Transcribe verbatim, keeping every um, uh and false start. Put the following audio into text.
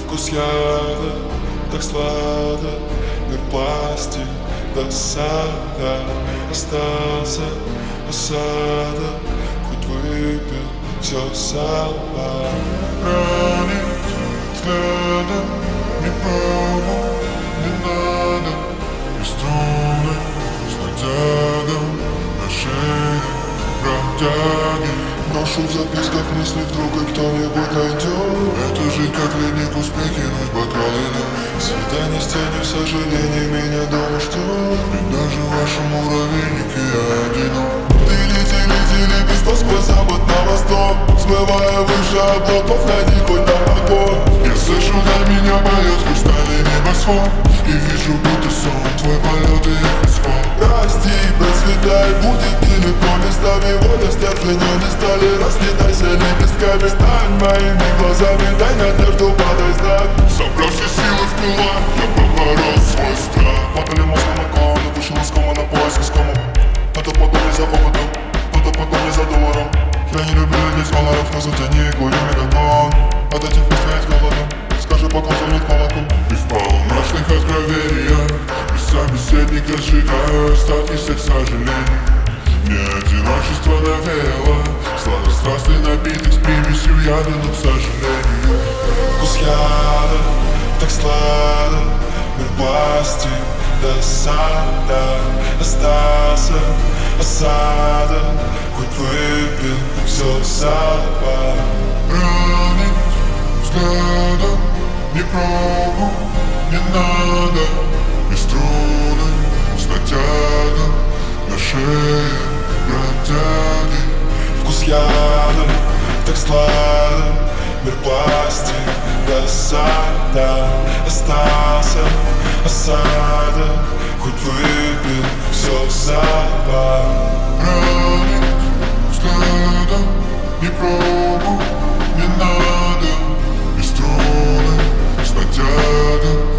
Вкус яда, так сладок, мир пластик, досада. Остался осадок, хоть выпил все сало. Ранить взглядом не пробу, не надо. И струны с натягом на шее бродяги. Брошу в записках мысли, вдруг и кто-нибудь найдет. Это жизнь как ледник, успей кинуть бокалы на Свидание с тенью, сожаление меня дома ждет. И даже в вашем муравейнике я одинок. Ты лети, лети, лепесток сквозь запад на восток, смывая выше облаков, найди хоть на огонь. Я слышу, до меня поет хрустальный небосвод. И вижу, будто сон, твой полет и исход. Расти, процветай, будет нелегко местами. Вот остержения не стали, раскидайся лепестками. Стань моими глазами, дай надежду, подай знак. Собрав все силы в кулак, я поборол свой страх. Мотали масло на кону, вышел из кома на поиск искому. Это погоня за опытом, это погоня за долларом. Я не люблю людей с колоров, но затяни курю мегафон. От этих пустять голодом, скажи, пока звонит колокол. И в полночных откровениях без собеседника сжигаю остатки всех сожалений. Мне одиночество навеяло сладострастный напиток с примесью яда, но к сожалению. Вкус яда, так сладок, мир пластик, досада. Остался осадок, хоть выпил все сало. Ранить взглядом не пробу, не надо. И струны с натягом на шее бродяги. Вкус яда, так сладок, мир пластик, досада. Остался осадок, хоть выпил все сало. Ранить взглядом не пробу, не надо. И струны с натягом